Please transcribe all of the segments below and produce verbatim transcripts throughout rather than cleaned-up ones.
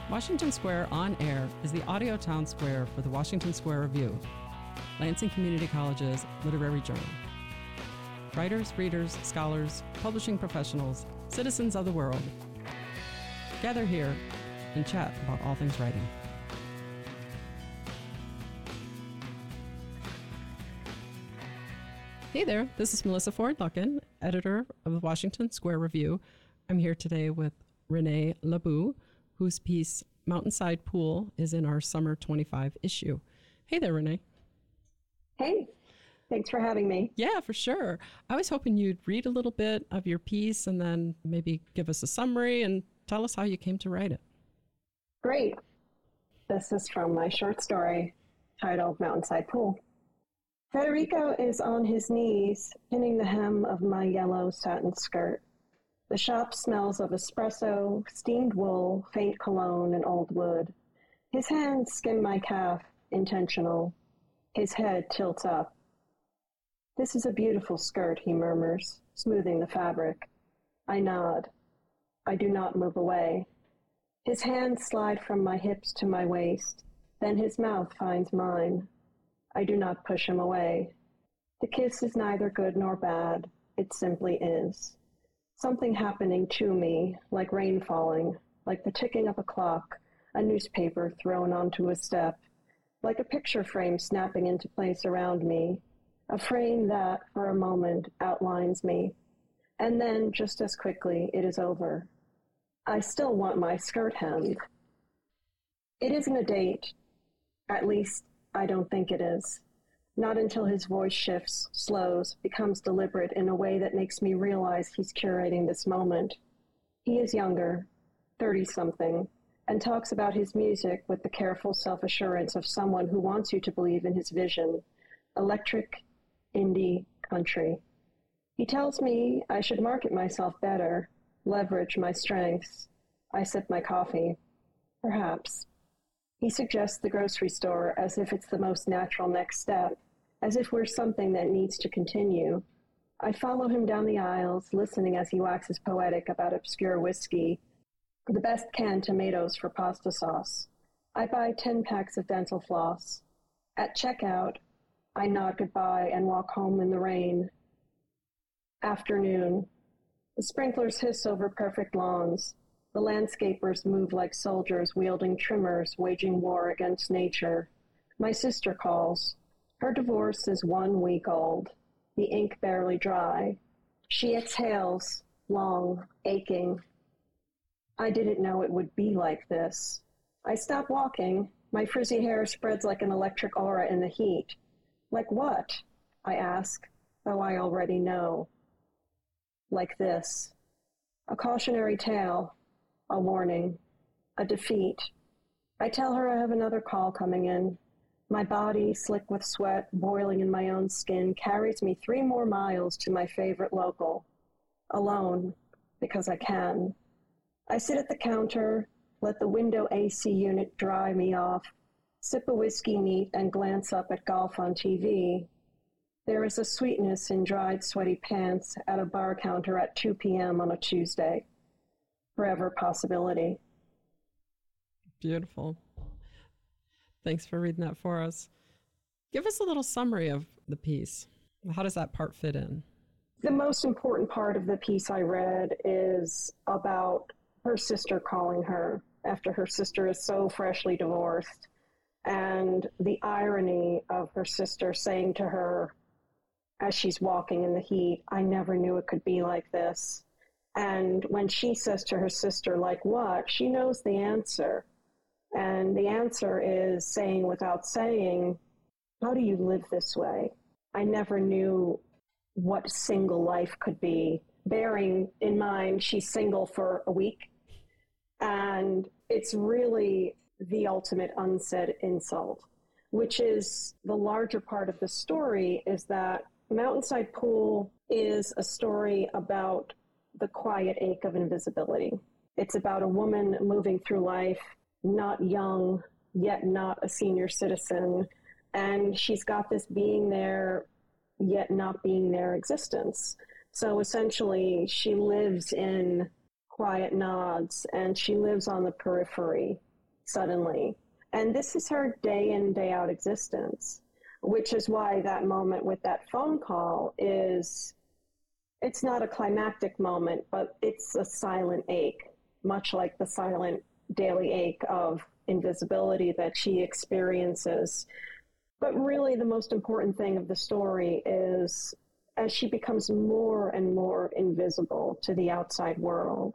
Washington Square On Air is the audio town square for the Washington Square Review, Lansing Community College's literary journal. Writers, readers, scholars, publishing professionals, citizens of the world gather here and chat about all things writing. Hey there, this is Melissa Ford-Luckin, editor of the Washington Square Review. I'm here today with Renee LeBoux, whose piece Mountainside Pool is in our summer twenty-five issue. Hey there, Renee. Hey, thanks for having me. Yeah, for sure. I was hoping you'd read a little bit of your piece and then maybe give us a summary and tell us how you came to write it. Great. This is from my short story titled Mountainside Pool. Federico is on his knees, pinning the hem of my yellow satin skirt. The shop smells of espresso, steamed wool, faint cologne, and old wood. His hands skim my calf, intentional. His head tilts up. "This is a beautiful skirt," he murmurs, smoothing the fabric. I nod. I do not move away. His hands slide from my hips to my waist. Then his mouth finds mine. I do not push him away. The kiss is neither good nor bad. It simply is. Something happening to me, like rain falling, like the ticking of a clock, a newspaper thrown onto a step, like a picture frame snapping into place around me, a frame that, for a moment, outlines me. And then, just as quickly, it is over. I still want my skirt hemmed. It isn't a date. At least, I don't think it is. Not until his voice shifts, slows, becomes deliberate in a way that makes me realize he's curating this moment. He is younger, thirty-something, and talks about his music with the careful self-assurance of someone who wants you to believe in his vision. Electric, indie, country. He tells me I should market myself better, leverage my strengths. I sip my coffee. Perhaps. He suggests the grocery store as if it's the most natural next step, as if we're something that needs to continue. I follow him down the aisles, listening as he waxes poetic about obscure whiskey, the best canned tomatoes for pasta sauce. I buy ten packs of dental floss. At checkout, I nod goodbye and walk home in the rain. Afternoon. The sprinklers hiss over perfect lawns. The landscapers move like soldiers wielding trimmers, waging war against nature. My sister calls. Her divorce is one week old. The ink barely dry. She exhales, long, aching. I didn't know it would be like this. I stop walking. My frizzy hair spreads like an electric aura in the heat. Like what? I ask, though I already know. Like this. A cautionary tale. A warning, a defeat. I tell her I have another call coming in. My body, slick with sweat, boiling in my own skin, carries me three more miles to my favorite local. Alone, because I can. I sit at the counter, let the window A C unit dry me off, sip a whiskey neat, and glance up at golf on T V. There is a sweetness in dried, sweaty pants at a bar counter at two p.m. on a Tuesday. Forever possibility. Beautiful. Thanks for reading that for us. Give us a little summary of the piece. How does that part fit in? The most important part of the piece I read is about her sister calling her after her sister is so freshly divorced, and the irony of her sister saying to her as she's walking in the heat, "I never knew it could be like this." And when she says to her sister, "Like what?" she knows the answer. And the answer is saying without saying, "How do you live this way?" I never knew what single life could be, bearing in mind she's single for a week. And it's really the ultimate unsaid insult, which is the larger part of the story, is that Mountainside Pool is a story about the quiet ache of invisibility. It's about a woman moving through life, not young, yet not a senior citizen, and she's got this being there, yet not being there existence. So essentially, she lives in quiet nods, and she lives on the periphery. suddenly. And this is her day in, day out existence, which is why that moment with that phone call is, it's not a climactic moment, but it's a silent ache, much like the silent daily ache of invisibility that she experiences. But really the most important thing of the story is as she becomes more and more invisible to the outside world,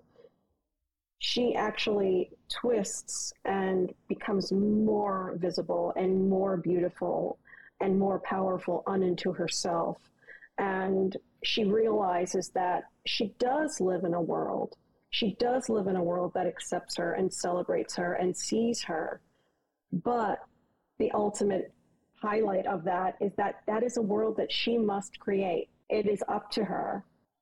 she actually twists and becomes more visible and more beautiful and more powerful unto herself. And she realizes that she does live in a world. She does live in a world that accepts her and celebrates her and sees her. But the ultimate highlight of that is that that is a world that she must create. It is up to her.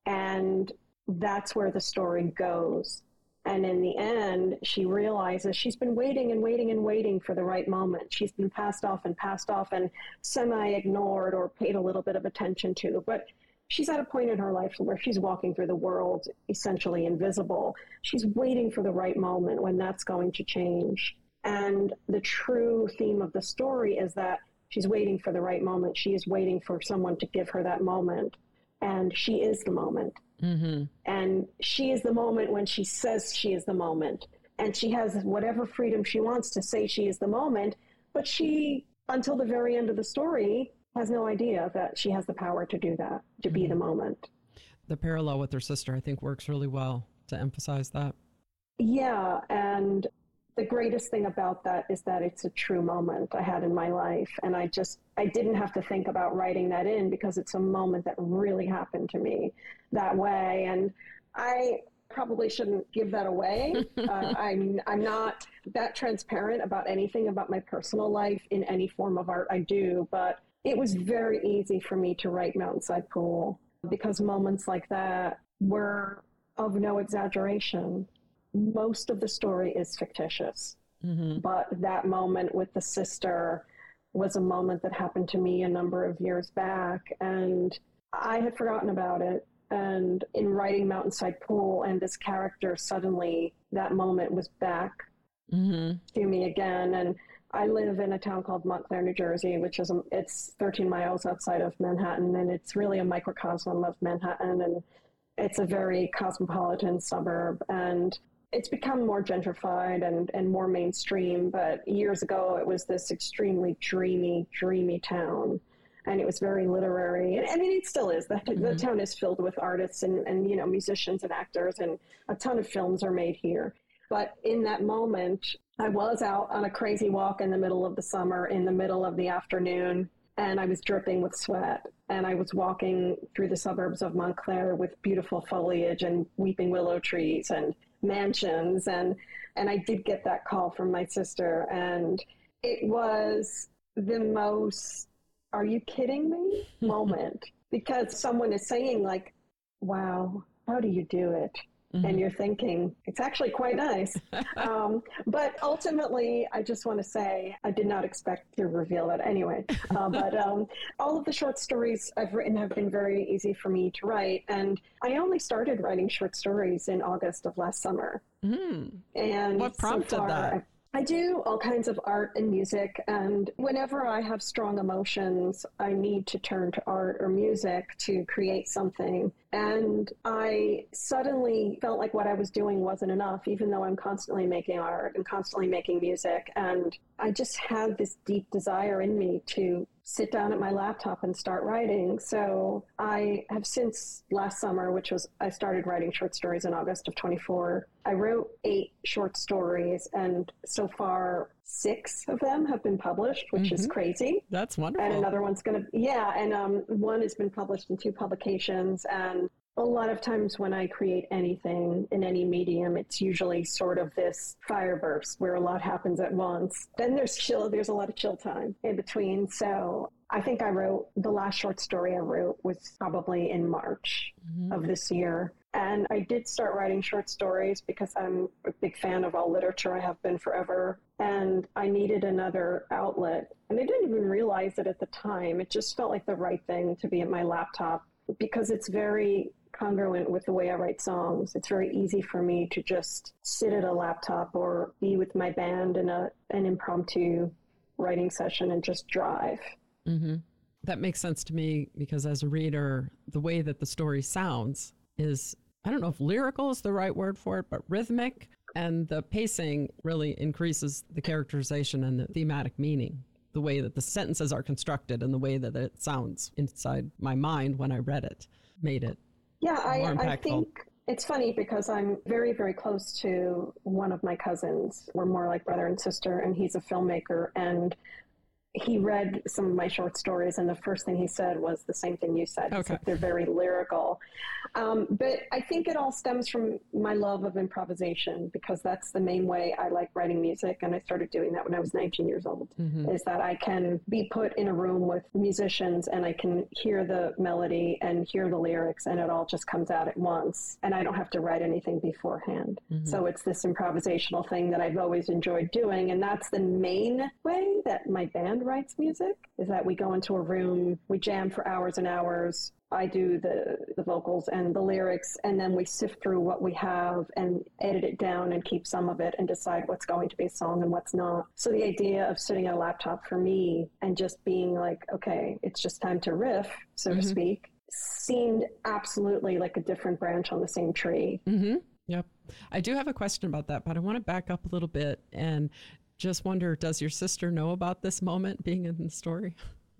And that's where the story goes. And in the end, she realizes she's been waiting and waiting and waiting for the right moment. She's been passed off and passed off and semi-ignored or paid a little bit of attention to. But she's at a point in her life where she's walking through the world essentially invisible. She's waiting for the right moment when that's going to change. And the true theme of the story is that she's waiting for the right moment. She is waiting for someone to give her that moment. And she is the moment. Mm-hmm. And she is the moment when she says she is the moment. And she has whatever freedom she wants to say she is the moment. But she, until the very end of the story, has no idea that she has the power to do that, to mm-hmm. be the moment. The parallel with her sister, I think, works really well to emphasize that. Yeah, and the greatest thing about that is that it's a true moment I had in my life. And I just, I didn't have to think about writing that in because it's a moment that really happened to me that way. And I probably shouldn't give that away. uh, I'm, I'm not that transparent about anything about my personal life in any form of art I do, but it was very easy for me to write Mountainside Pool because moments like that were of no exaggeration. Most of the story is fictitious, mm-hmm. but that moment with the sister was a moment that happened to me a number of years back, and I had forgotten about it. And in writing Mountainside Pool and this character, suddenly that moment was back mm-hmm. to me again. And I live in a town called Montclair, New Jersey, which is, a, it's thirteen miles outside of Manhattan, and it's really a microcosm of Manhattan, and it's a very cosmopolitan suburb. And it's become more gentrified and, and more mainstream, but years ago it was this extremely dreamy, dreamy town. And it was very literary. I mean, it still is. The, mm-hmm. the town is filled with artists and, and, you know, musicians and actors, and a ton of films are made here. But in that moment, I was out on a crazy walk in the middle of the summer, in the middle of the afternoon, and I was dripping with sweat. And I was walking through the suburbs of Montclair with beautiful foliage and weeping willow trees and mansions. And, and I did get that call from my sister. And it was the most, are you kidding me moment? Because someone is saying like, wow, how do you do it? Mm-hmm. And you're thinking, it's actually quite nice. um, but ultimately, I just want to say, I did not expect to reveal that anyway. Uh, but um, all of the short stories I've written have been very easy for me to write. And I only started writing short stories in August of last summer. Mm. And what prompted so far, that? I've I do all kinds of art and music, and whenever I have strong emotions, I need to turn to art or music to create something. And I suddenly felt like what I was doing wasn't enough, even though I'm constantly making art and constantly making music. And I just had this deep desire in me to sit down at my laptop and start writing. So I have since last summer, which was, I started writing short stories in August of twenty-four. I wrote eight short stories, and so far six of them have been published, which mm-hmm. is crazy. That's wonderful. And another one's going to, yeah, and um, one has been published in two publications. And a lot of times when I create anything in any medium, it's usually sort of this fire burst where a lot happens at once. Then there's chill, there's a lot of chill time in between. So I think I wrote, the last short story I wrote was probably in March mm-hmm. of this year. And I did start writing short stories because I'm a big fan of all literature. I have been forever. And I needed another outlet. And I didn't even realize it at the time. It just felt like the right thing to be at my laptop because it's very congruent with the way I write songs. It's very easy for me to just sit at a laptop or be with my band in a an impromptu writing session and just drive. Mm-hmm. That makes sense to me because as a reader, the way that the story sounds is, I don't know if lyrical is the right word for it, but rhythmic. And the pacing really increases the characterization and the thematic meaning, the way that the sentences are constructed and the way that it sounds inside my mind when I read it made it yeah, more I, impactful. I think it's funny because I'm very, very close to one of my cousins. We're more like brother and sister, and he's a filmmaker. And he read some of my short stories, and the first thing he said was the same thing you said. Okay. They're very lyrical. Um, but I think it all stems from my love of improvisation, because that's the main way I like writing music. And I started doing that when I was nineteen years old, mm-hmm. is that I can be put in a room with musicians and I can hear the melody and hear the lyrics, and it all just comes out at once. And I don't have to write anything beforehand. Mm-hmm. So it's this improvisational thing that I've always enjoyed doing. And that's the main way that my band writes music, is that we go into a room, we jam for hours and hours. I do the, the vocals and the lyrics, and then we sift through what we have and edit it down and keep some of it and decide what's going to be a song and what's not. So the idea of sitting at a laptop for me and just being like, okay, it's just time to riff, so mm-hmm. to speak, seemed absolutely like a different branch on the same tree. Mm-hmm. Yep. I do have a question about that, but I want to back up a little bit and just wonder, does your sister know about this moment being in the story?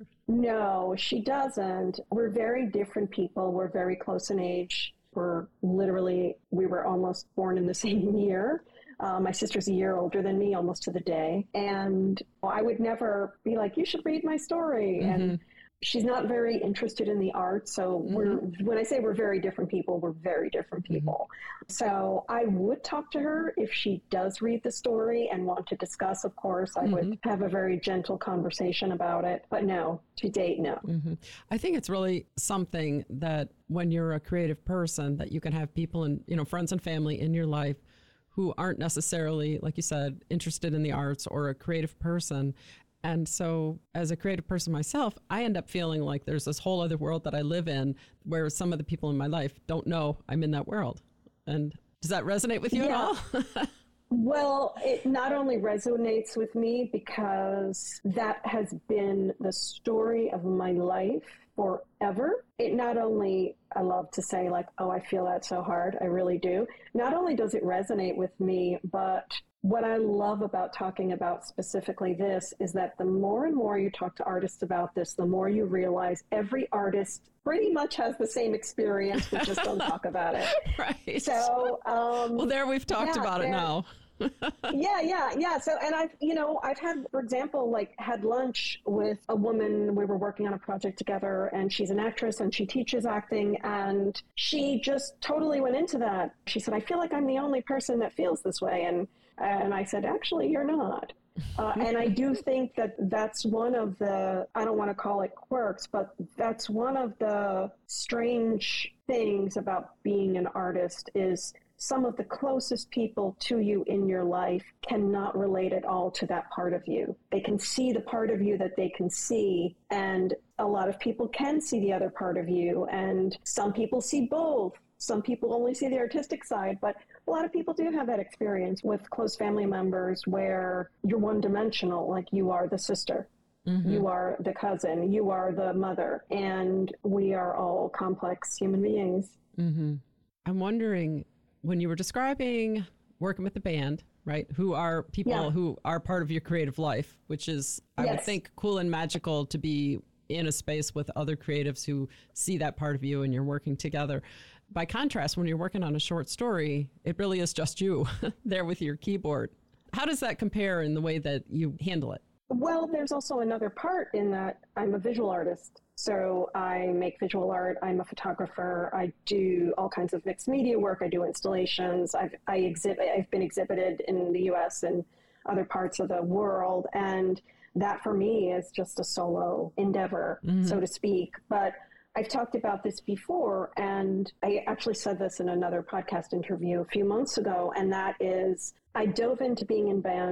No, she doesn't. We're very different people. We're very close in age. We're literally, we were almost born in the same year. Uh, my sister's a year older than me, almost to the day. And I would never be like, you should read my story. Mm-hmm. And she's not very interested in the art. So mm-hmm. we're, when I say we're very different people, we're very different people. Mm-hmm. So I would talk to her if she does read the story and want to discuss, of course. I mm-hmm. would have a very gentle conversation about it. But no, to date, no. Mm-hmm. I think it's really something that when you're a creative person, that you can have people and, you know, friends and family in your life who aren't necessarily, like you said, interested in the arts or a creative person. And so as a creative person myself, I end up feeling like there's this whole other world that I live in where some of the people in my life don't know I'm in that world. And does that resonate with you yeah. at all? Well, it not only resonates with me because that has been the story of my life forever. It not only, I love to say like, oh, I feel that so hard. I really do. Not only does it resonate with me, but what I love about talking about specifically this is that the more and more you talk to artists about this, the more you realize every artist pretty much has the same experience. We just don't talk about it. Right. So, um, well, there we've talked yeah, about it now. yeah, yeah, yeah. So, and I've, you know, I've had, for example, like had lunch with a woman. We were working on a project together, and she's an actress and she teaches acting. And she just totally went into that. She said, I feel like I'm the only person that feels this way. And And I said, actually, you're not. Uh, and I do think that that's one of the, I don't want to call it quirks, but that's one of the strange things about being an artist is some of the closest people to you in your life cannot relate at all to that part of you. They can see the part of you that they can see, and a lot of people can see the other part of you, and some people see both. Some people only see the artistic side, but a lot of people do have that experience with close family members where you're one-dimensional, like you are the sister, mm-hmm. you are the cousin, you are the mother, and we are all complex human beings. Mm-hmm. I'm wondering, when you were describing working with the band, right, who are people yeah. who are part of your creative life, which is, I yes. would think, cool and magical to be in a space with other creatives who see that part of you and you're working together. By contrast, when you're working on a short story, it really is just you there with your keyboard. How does that compare in the way that you handle it? Well, there's also another part in that I'm a visual artist. So I make visual art. I'm a photographer. I do all kinds of mixed media work. I do installations. I've, I exhibit, I've been exhibited in the U S and other parts of the world. And that for me is just a solo endeavor, mm-hmm. so to speak. But I've talked about this before, and I actually said this in another podcast interview a few months ago, and that is I dove into being in bands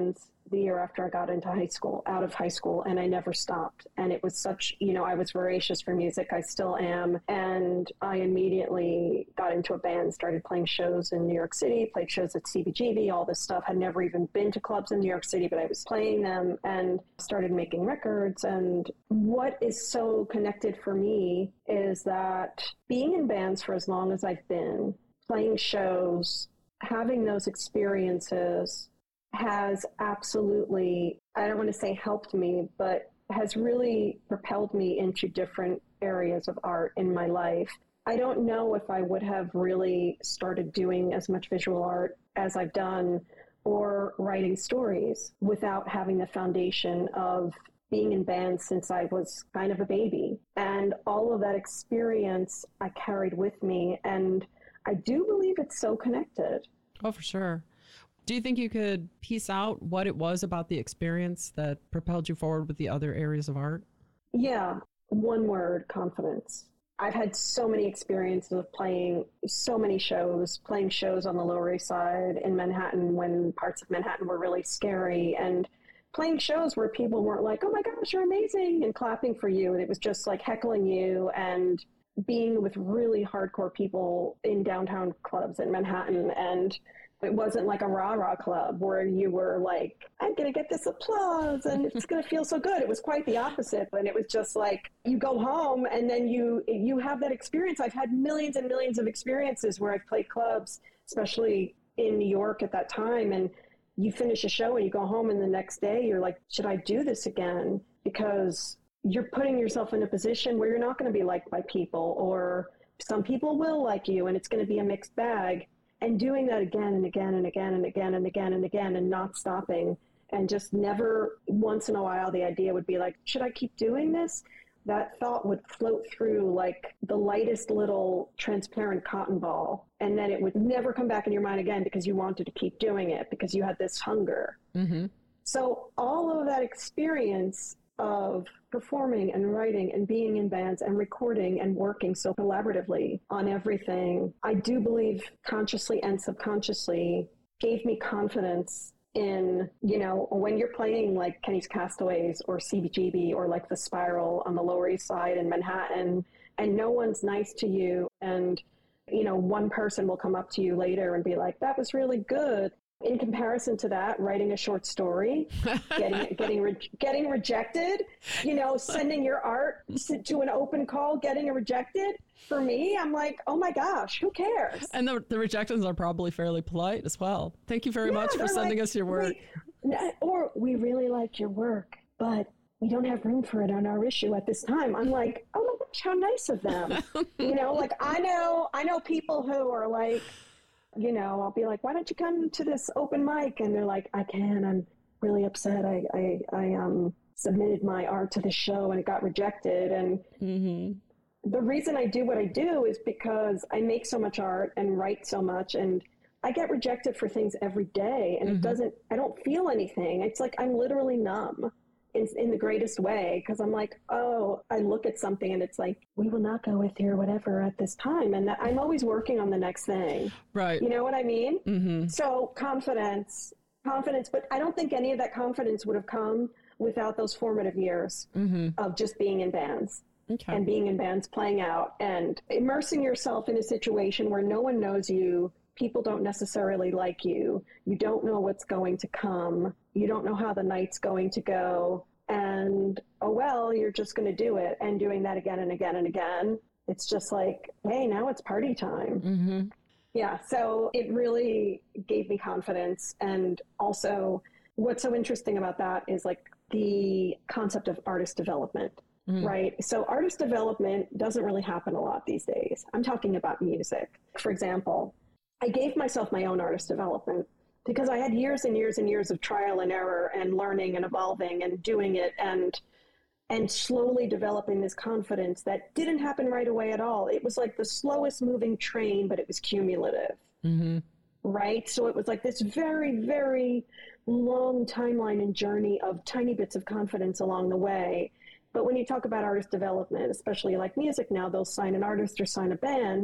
the year after I got into high school, out of high school, and I never stopped. And it was such, you know, I was voracious for music. I still am. And I immediately got into a band, started playing shows in New York City, played shows at C B G B, all this stuff. Had never even been to clubs in New York City, but I was playing them and started making records. And what is so connected for me is that being in bands for as long as I've been, playing shows, having those experiences has absolutely, I don't want to say helped me, but has really propelled me into different areas of art in my life. I don't know if I would have really started doing as much visual art as I've done or writing stories without having the foundation of being in bands since I was kind of a baby. And all of that experience I carried with me. And I do believe it's so connected. Oh, for sure. Do you think you could piece out what it was about the experience that propelled you forward with the other areas of art? Yeah, one word, confidence. I've had so many experiences of playing so many shows, playing shows on the Lower East Side in Manhattan when parts of Manhattan were really scary, and playing shows where people weren't like, oh my gosh, you're amazing, and clapping for you. And it was just like heckling you, and being with really hardcore people in downtown clubs in Manhattan. And it wasn't like a rah-rah club where you were like, I'm going to get this applause and it's going to feel so good. It was quite the opposite. But it was just like, you go home and then you you have that experience. I've had millions and millions of experiences where I've played clubs, especially in New York at that time. And you finish a show and you go home and the next day you're like, should I do this again? Because you're putting yourself in a position where you're not going to be liked by people, or some people will like you and it's going to be a mixed bag. And doing that again and again and again and again and again and again and not stopping, and just never, once in a while, the idea would be like, should I keep doing this? That thought would float through like the lightest little transparent cotton ball. And then it would never come back in your mind again because you wanted to keep doing it because you had this hunger. Mm-hmm. So all of that experience of performing and writing and being in bands and recording and working so collaboratively on everything, I do believe consciously and subconsciously gave me confidence in, you know, when you're playing like Kenny's Castaways or C B G B or like the Spiral on the Lower East Side in Manhattan, and no one's nice to you, and, you know, one person will come up to you later and be like, that was really good. In comparison to that, writing a short story, getting getting re- getting rejected, you know, sending your art to an open call, getting rejected. For me, I'm like, oh my gosh, who cares? And the, the rejections are probably fairly polite as well. Thank you very yeah, much for sending like, us your work. We, or we really like your work, but we don't have room for it on our issue at this time. I'm like, oh my gosh, how nice of them. You know, like I know, I know people who are like, you know, I'll be like, why don't you come to this open mic? And they're like, I can, I'm really upset. I, I, I um, submitted my art to the show and it got rejected. And mm-hmm. the reason I do what I do is because I make so much art and write so much, and I get rejected for things every day, and mm-hmm. it doesn't, I don't feel anything. It's like, I'm literally numb in, in the greatest way. Cause I'm like, oh, I look at something and it's like, we will not go with your whatever at this time. And that, I'm always working on the next thing. Right. You know what I mean? Mm-hmm. So confidence, confidence, but I don't think any of that confidence would have come without those formative years mm-hmm. of just being in bands. Okay. And being in bands, playing out and immersing yourself in a situation where no one knows you. People don't necessarily like you. You don't know what's going to come. You don't know how the night's going to go. And, oh, well, you're just going to do it. And doing that again and again and again. It's just like, hey, now it's party time. Mm-hmm. Yeah. So it really gave me confidence. And also what's so interesting about that is like the concept of artist development. Mm-hmm. Right. So artist development doesn't really happen a lot these days. I'm talking about music. For example, I gave myself my own artist development because I had years and years and years of trial and error and learning and evolving and doing it and and slowly developing this confidence that didn't happen right away at all. It was like the slowest moving train, but it was cumulative. Mm-hmm. Right. So it was like this very, very long timeline and journey of tiny bits of confidence along the way. But when you talk about artist development, especially like music now, they'll sign an artist or sign a band.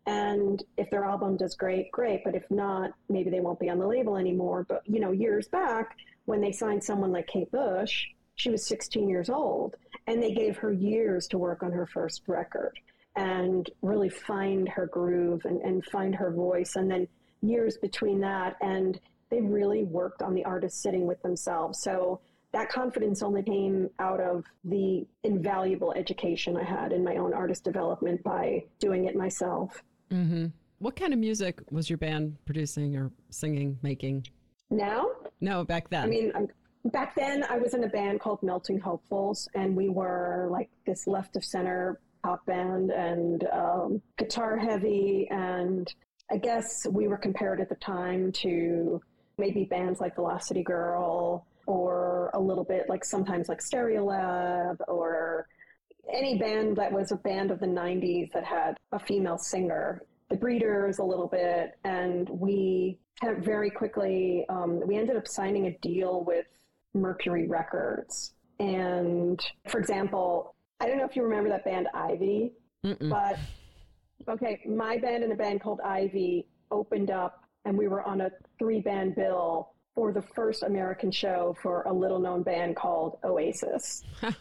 And if their album does great, great. But if not, maybe they won't be on the label anymore. But, you know, years back when they signed someone like Kate Bush, she was sixteen years old, and they gave her years to work on her first record and really find her groove and, and find her voice. And then years between that, and they really worked on the artist sitting with themselves. So that confidence only came out of the invaluable education I had in my own artist development by doing it myself. Mm-hmm. What kind of music was your band producing or singing, making? Now? No, back then. I mean, I'm, back then I was in a band called Melting Hopefuls, and we were like this left of center pop band and um, guitar heavy. And I guess we were compared at the time to maybe bands like Velocity Girl, or a little bit like sometimes like Stereolab, or any band that was a band of the nineties that had a female singer. The Breeders a little bit, and we had very quickly, um, we ended up signing a deal with Mercury Records. And for example, I don't know if you remember that band Ivy, Mm-mm. but okay, my band and a band called Ivy opened up, and we were on a three-band bill for the first American show for a little-known band called Oasis.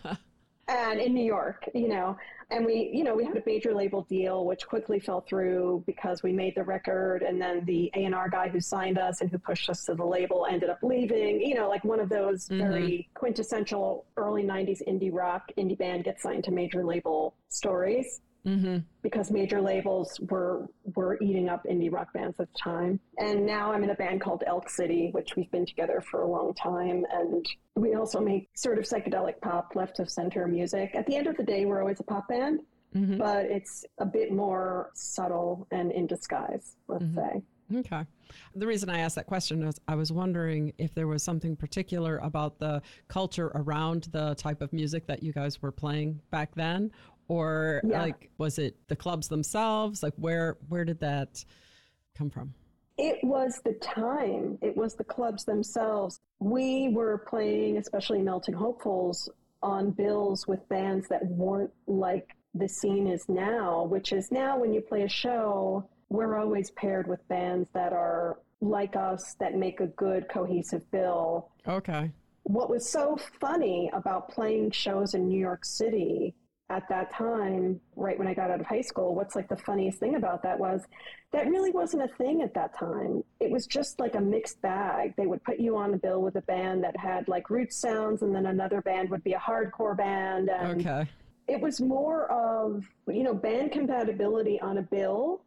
And in New York, you know, and we, you know, we had a major label deal, which quickly fell through because we made the record, and then the A and R guy who signed us and who pushed us to the label ended up leaving, you know, like one of those mm-hmm. very quintessential early nineties indie rock, indie band gets signed to major label stories. Mm-hmm. Because major labels were were eating up indie rock bands at the time. And now I'm in a band called Elk City, which we've been together for a long time. And we also make sort of psychedelic pop, left of center music. At the end of the day, we're always a pop band, mm-hmm. but it's a bit more subtle and in disguise, let's mm-hmm. say. Okay. The reason I asked that question is I was wondering if there was something particular about the culture around the type of music that you guys were playing back then. Or yeah. like, was it the clubs themselves? Like, where where did that come from? It was the time. It was the clubs themselves. We were playing, especially Melting Hopefuls, on bills with bands that weren't like the scene is now, which is now when you play a show, we're always paired with bands that are like us, that make a good cohesive bill. Okay. What was so funny about playing shows in New York City at that time, right when I got out of high school, what's like the funniest thing about that was that really wasn't a thing at that time. It was just like a mixed bag. They would put you on a bill with a band that had like roots sounds, and then another band would be a hardcore band. And okay. It was more of, you know, band compatibility on a bill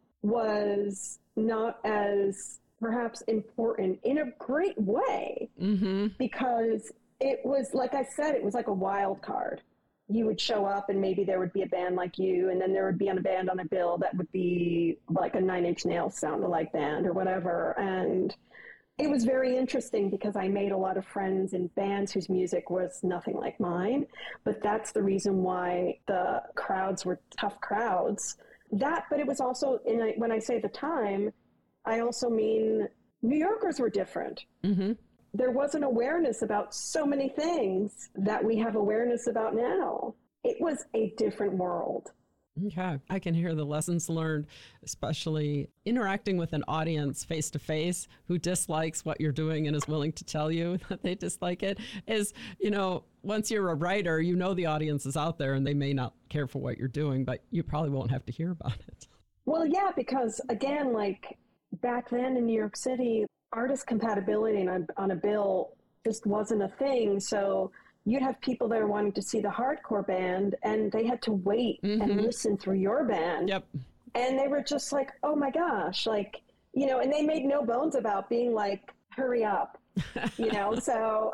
was not as perhaps important in a great way, mm-hmm. because it was, like I said, it was like a wild card. You would show up and maybe there would be a band like you, and then there would be on a band on a bill that would be like a Nine Inch Nails sound-alike band or whatever. And it was very interesting because I made a lot of friends in bands whose music was nothing like mine. But that's the reason why the crowds were tough crowds. That, but it was also, in a, when I say the time, I also mean New Yorkers were different. Mm-hmm. There was an awareness about so many things that we have awareness about now. It was a different world. Okay. I can hear the lessons learned, especially interacting with an audience face to face who dislikes what you're doing and is willing to tell you that they dislike it is, you know, once you're a writer, you know the audience is out there and they may not care for what you're doing, but you probably won't have to hear about it. Well, yeah, because again, like back then in New York City, artist compatibility on, on a bill just wasn't a thing. So you'd have people there wanting to see the hardcore band, and they had to wait mm-hmm. and listen through your band. Yep. And they were just like, oh my gosh, like, you know, and they made no bones about being like, hurry up, you know, so,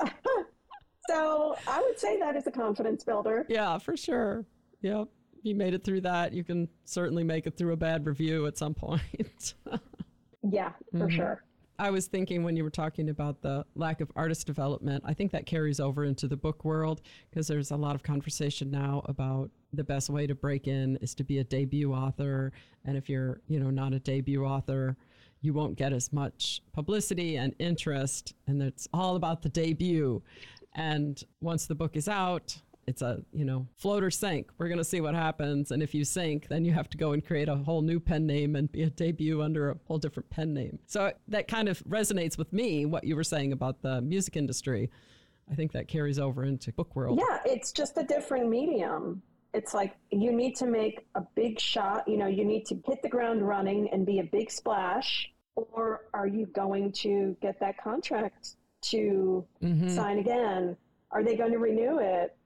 so I would say that is a confidence builder. Yeah, for sure. Yep. You made it through that. You can certainly make it through a bad review at some point. Yeah, for mm-hmm. sure. I was thinking when you were talking about the lack of artist development, I think that carries over into the book world because there's a lot of conversation now about the best way to break in is to be a debut author. And if you're, you know, not a debut author, you won't get as much publicity and interest. And it's all about the debut. And once the book is out, it's a, you know, float or sink. We're going to see what happens. And if you sink, then you have to go and create a whole new pen name and be a debut under a whole different pen name. So that kind of resonates with me, what you were saying about the music industry. I think that carries over into book world. Yeah, it's just a different medium. It's like you need to make a big shot, you know, you need to hit the ground running and be a big splash, or are you going to get that contract to mm-hmm. sign again? Are they going to renew it?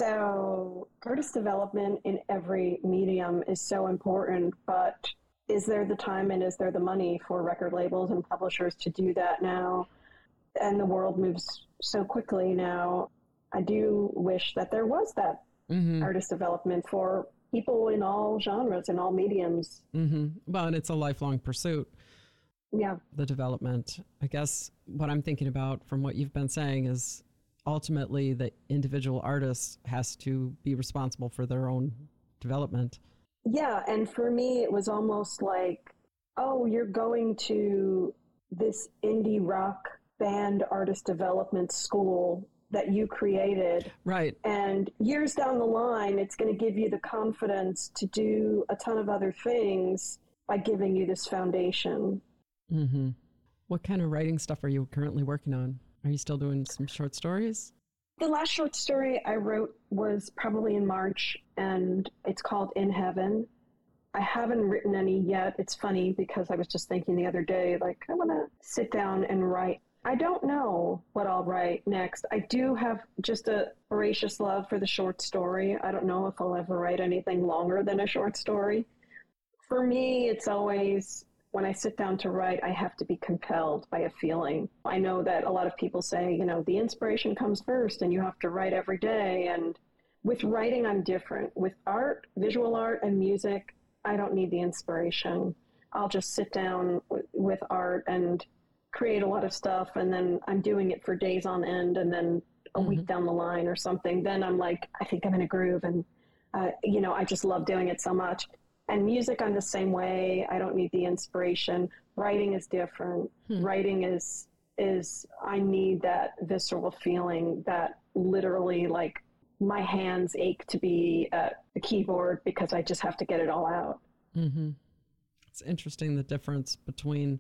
So artist development in every medium is so important, but is there the time and is there the money for record labels and publishers to do that now? And the world moves so quickly now. I do wish that there was that mm-hmm. artist development for people in all genres and all mediums. Mm-hmm. Well, and it's a lifelong pursuit. Yeah. The development. I guess what I'm thinking about from what you've been saying is ultimately the individual artist has to be responsible for their own development. Yeah. And for me, it was almost like, oh, you're going to this indie rock band artist development school that you created. Right. And years down the line, it's going to give you the confidence to do a ton of other things by giving you this foundation. Mm-hmm. What kind of writing stuff are you currently working on? Are you still doing some short stories? The last short story I wrote was probably in March, and it's called In Heaven. I haven't written any yet. It's funny because I was just thinking the other day, like, I want to sit down and write. I don't know what I'll write next. I do have just a voracious love for the short story. I don't know if I'll ever write anything longer than a short story. For me, it's always, when I sit down to write, I have to be compelled by a feeling. I know that a lot of people say, you know, the inspiration comes first and you have to write every day. And with writing, I'm different. With art, visual art, and music, I don't need the inspiration. I'll just sit down w- with art and create a lot of stuff, and then I'm doing it for days on end, and then a mm-hmm. week down the line or something, then I'm like, I think I'm in a groove, and uh, you know, I just love doing it so much. And music, I'm the same way. I don't need the inspiration. Writing is different. Hmm. Writing is is I need that visceral feeling that literally, like, my hands ache to be at the keyboard because I just have to get it all out. Mm-hmm. It's interesting, the difference between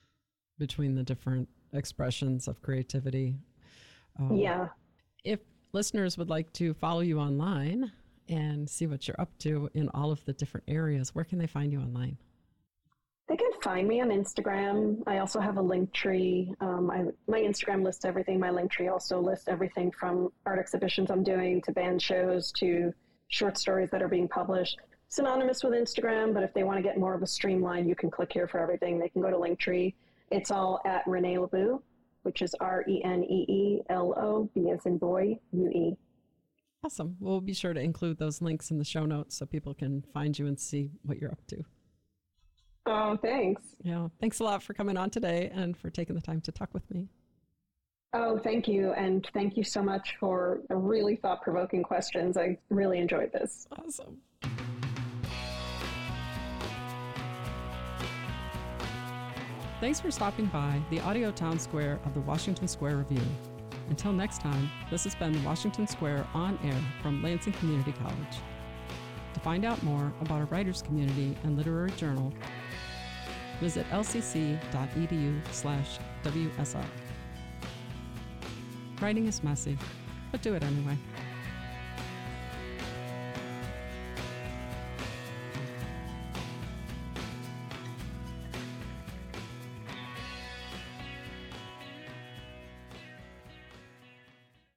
between the different expressions of creativity. Um, yeah. If listeners would like to follow you online and see what you're up to in all of the different areas, where can they find you online? They can find me on Instagram. I also have a link tree. Um, I, my Instagram lists everything. My link tree also lists everything from art exhibitions I'm doing to band shows to short stories that are being published. Synonymous with Instagram, but if they want to get more of a streamline, you can click here for everything. They can go to Linktree. It's all at Renee LeBeau, which is R E N E E L O, B as in boy, U E. Awesome. We'll be sure to include those links in the show notes so people can find you and see what you're up to. Oh, thanks. Yeah. Thanks a lot for coming on today and for taking the time to talk with me. Oh, thank you. And thank you so much for the really thought-provoking questions. I really enjoyed this. Awesome. Thanks for stopping by the Audio Town Square of the Washington Square Review. Until next time, this has been the Washington Square On Air from Lansing Community College. To find out more about our writers community and literary journal, visit lcc.edu slash WSR. Writing is messy, but do it anyway.